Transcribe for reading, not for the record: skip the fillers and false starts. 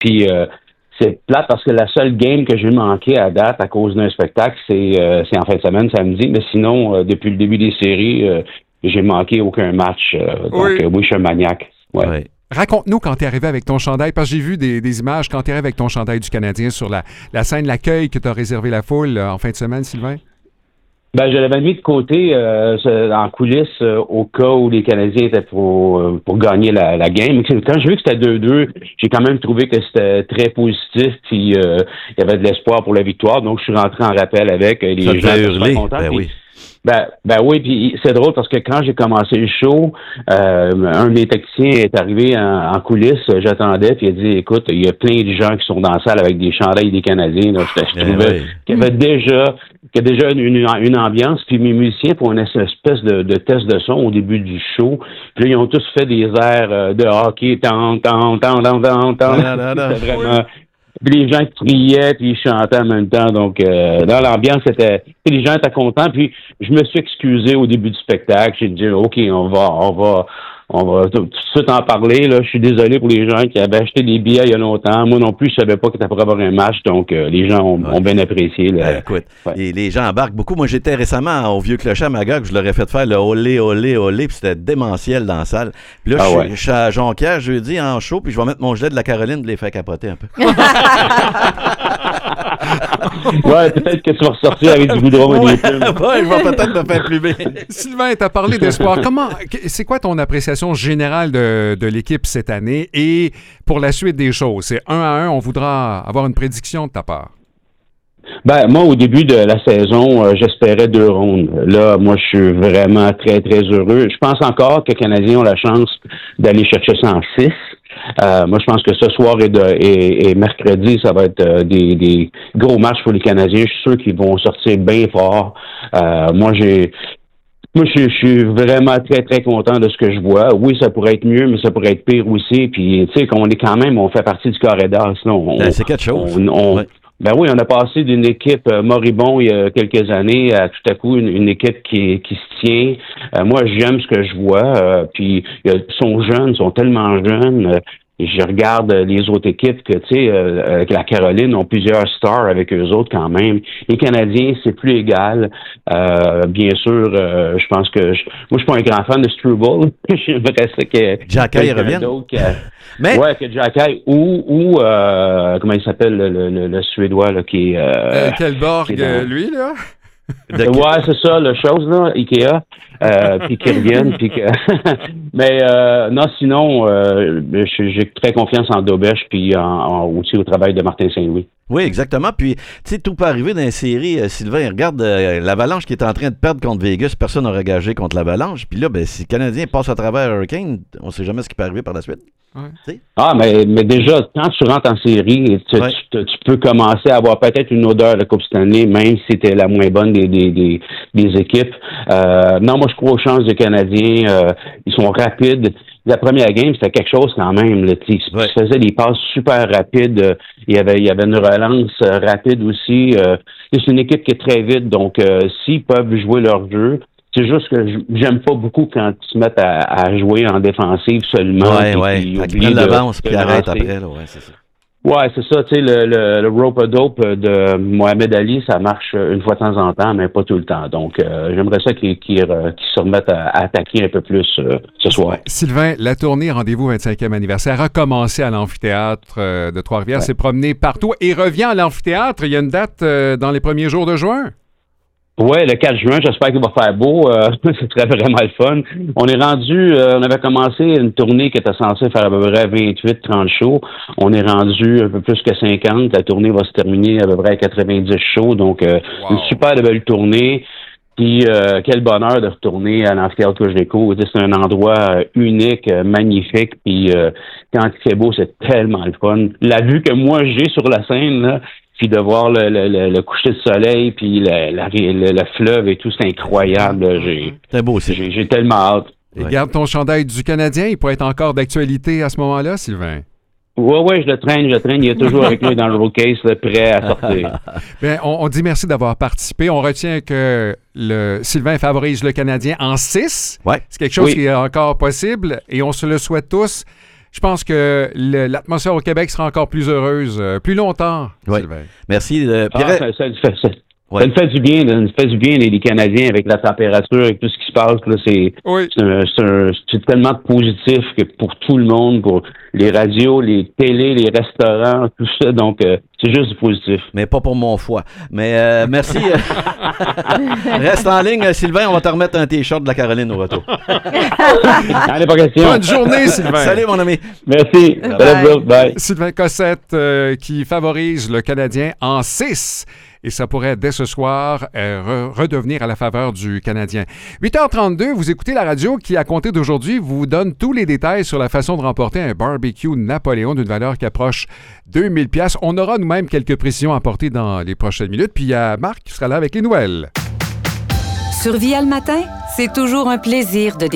Puis c'est plate parce que la seule game que j'ai manqué à date à cause d'un spectacle, c'est en fin de semaine, samedi. Mais sinon, depuis le début des séries, j'ai manqué aucun match. Donc, oui, je suis un maniaque. Ouais. Oui. Raconte-nous quand t'es arrivé avec ton chandail, parce que j'ai vu des images quand t'es arrivé avec ton chandail du Canadien sur la scène, l'accueil que t'as réservé la foule en fin de semaine, Sylvain. Ben, je l'avais mis de côté en coulisses au cas où les Canadiens étaient pour gagner la game. Quand j'ai vu que c'était 2-2, j'ai quand même trouvé que c'était très positif. Puis il y avait de l'espoir pour la victoire. Donc je suis rentré en rappel avec les gens. Ça hurlé. Ben oui. Ben oui, puis c'est drôle parce que quand j'ai commencé le show, un des techniciens est arrivé en coulisses, j'attendais, puis il a dit, écoute, il y a plein de gens qui sont dans la salle avec des chandails des Canadiens. Là. Je trouvais qu'il y avait déjà une ambiance, puis mes musiciens font une espèce de test de son au début du show, puis là, ils ont tous fait des airs de hockey, C'était vraiment... Puis les gens criaient, puis ils chantaient en même temps. Donc, dans l'ambiance, les gens étaient contents. Puis, je me suis excusé au début du spectacle. J'ai dit, OK, on va tout de suite en parler. Là. Je suis désolé pour les gens qui avaient acheté des billets il y a longtemps. Moi non plus, je savais pas que c'était pour avoir un match. Donc, les gens ont bien apprécié. Là. Écoute, les gens embarquent beaucoup. Moi, j'étais récemment au Vieux Clocher à Magog. Je leur ai fait faire le olé, olé, olé. Puis c'était démentiel dans la salle. Puis là, je suis à Jonquière jeudi en show. Puis je vais mettre mon gilet de la Caroline de les faire capoter un peu. Ouais, peut-être que tu vas ressortir avec du goudron et des plumes. Ouais, je vais peut-être me faire plumer. Sylvain, tu as parlé d'espoir. C'est quoi ton appréciation générale de l'équipe cette année et pour la suite des choses? C'est 1-1, on voudra avoir une prédiction de ta part. Ben, moi, au début de la saison, j'espérais 2 rondes. Là, moi, je suis vraiment très, très heureux. Je pense encore que les Canadiens ont la chance d'aller chercher ça en 6. Moi, je pense que ce soir et mercredi, ça va être des gros matchs pour les Canadiens. Je suis sûr qu'ils vont sortir bien fort. Moi, je suis vraiment très, très content de ce que je vois. Oui, ça pourrait être mieux, mais ça pourrait être pire aussi. Puis, tu sais, on fait partie du corridor. Sinon, c'est quelque chose. Ben oui, on a passé d'une équipe moribond il y a quelques années à tout à coup une équipe qui se tient. Moi, j'aime ce que je vois. Puis ils sont tellement jeunes. Je regarde les autres équipes que, tu sais, la Caroline ont plusieurs stars avec eux autres quand même. Les Canadiens, c'est plus égal. Bien sûr, je pense que... moi, je suis pas un grand fan de Struble. J'aimerais ça que... Jacky revienne. Mais... Ouais, que Jacky ou comment il s'appelle, le Suédois, là, qui est... Kjellborg, lui, là? Ouais, c'est ça, la chose, là, Ikea, puis qu'ils reviennent, puis que... Mais non, sinon, j'ai très confiance en Dobèche, puis aussi au travail de Martin Saint-Louis. Oui, exactement. Puis, tu sais, tout peut arriver dans les séries. Sylvain, regarde l'Avalanche qui est en train de perdre contre Vegas. Personne n'a engagé contre l'Avalanche. Puis là, ben, si le Canadien passe à travers Hurricane, on ne sait jamais ce qui peut arriver par la suite. Ouais. Ah, mais déjà, quand tu rentres en série, tu peux commencer à avoir peut-être une odeur de Coupe Stanley, même si c'était la moins bonne des équipes. Non, moi, je crois aux chances des Canadiens. Ils sont rapides. La première game, c'était quelque chose quand même. Là, ils faisaient des passes super rapides. Il y avait une relance rapide aussi. C'est une équipe qui est très vite, donc s'ils peuvent jouer leur jeu, c'est juste que j'aime pas beaucoup quand ils se mettent à jouer en défensive seulement. Ils prennent l'avance puis arrêtent après. Là, c'est ça. Ouais, c'est ça. Tu sais, le rope-a-dope de Mohamed Ali, ça marche une fois de temps en temps, mais pas tout le temps. Donc, j'aimerais ça qu'ils se remettent à attaquer un peu plus ce soir. Sylvain, la tournée Rendez-vous 25e anniversaire a commencé à l'amphithéâtre de Trois-Rivières, s'est promené partout et revient à l'amphithéâtre. Il y a une date dans les premiers jours de juin. Oui, le 4 juin, j'espère qu'il va faire beau. Ce serait vraiment le fun. On est rendu, on avait commencé une tournée qui était censée faire à peu près 28-30 shows. On est rendu un peu plus que 50. La tournée va se terminer à peu près à 90 shows. Donc, une super belle tournée. Puis, quel bonheur de retourner à l'amphithéâtre Cogeco. C'est un endroit unique, magnifique. Puis, quand il fait beau, c'est tellement le fun. La vue que moi, j'ai sur la scène, là, puis de voir le coucher de soleil, puis le fleuve et tout, c'est incroyable. C'est beau aussi. J'ai tellement hâte. Et garde ton chandail du Canadien, il pourrait être encore d'actualité à ce moment-là, Sylvain. Oui, je le traîne. Il est toujours avec nous dans le road case, là, prêt à sortir. Bien, on dit merci d'avoir participé. On retient que Sylvain favorise le Canadien en 6. Ouais. C'est quelque chose qui est encore possible et on se le souhaite tous. je pense que l'atmosphère au Québec sera encore plus heureuse, plus longtemps. Oui. Merci. Pierre... Ça nous fait du bien, les Canadiens, avec la température, avec tout ce qui se passe. Là, c'est tellement positif que pour tout le monde, pour les radios, les télés, les restaurants, tout ça. Donc, c'est juste du positif. Mais pas pour mon foie. Mais merci. Reste en ligne, Sylvain. On va te remettre un T-shirt de la Caroline au retour. Allez, pas question. Bonne journée, Sylvain. Salut, mon ami. Merci. Bye. Sylvain Cossette qui favorise le Canadien en 6. Et ça pourrait, dès ce soir, redevenir à la faveur du Canadien. 8h32, vous écoutez la radio qui, à compter d'aujourd'hui, vous donne tous les détails sur la façon de remporter un barbecue Napoléon d'une valeur qui approche 2000 $. On aura nous-mêmes quelques précisions à apporter dans les prochaines minutes. Puis il y a Marc qui sera là avec les nouvelles. Sur Via le matin, c'est toujours un plaisir de